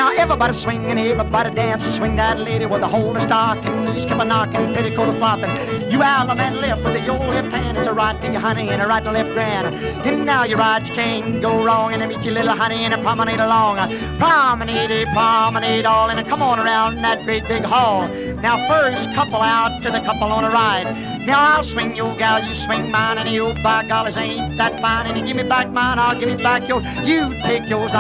Now everybody swing and everybody dance. Swing that lady with the holder stock and the skip a knocking, petticoat a flopping. You out on that left with your left hand. It's a right to your honey and a right and left grand. And now you ride, you can't go wrong. And meet your little honey and a promenade along. Promenade all and come on around that great big hall. Now first couple out to the couple on the ride. Now I'll swing your gal, you swing mine, and you by golly ain't that fine. And you give me back mine, I'll give you back yours. You take yours.